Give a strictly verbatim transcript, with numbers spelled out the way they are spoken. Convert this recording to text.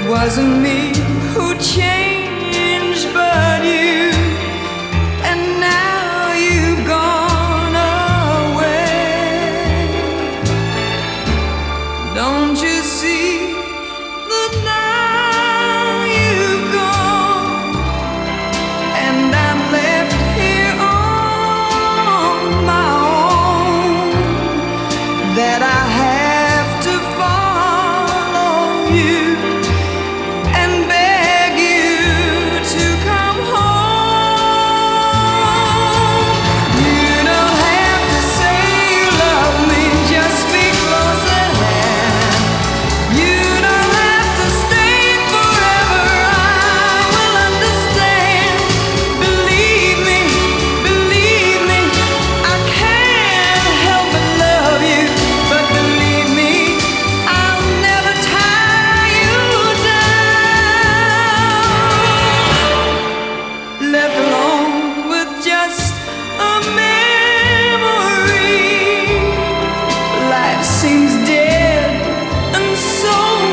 wasn't me who changed, but you. And now you've gone away. Don't you see that now you've gone, and I'm left here on my own, that I have to follow you and beg you to come home. You don't have to say you love me, just speak close at hand. You don't have to stay forever, I will understand. Believe me, believe me, I can't help but love you. But believe me, I'll never tie you down. Left alone with just a memory. Life seems dead and so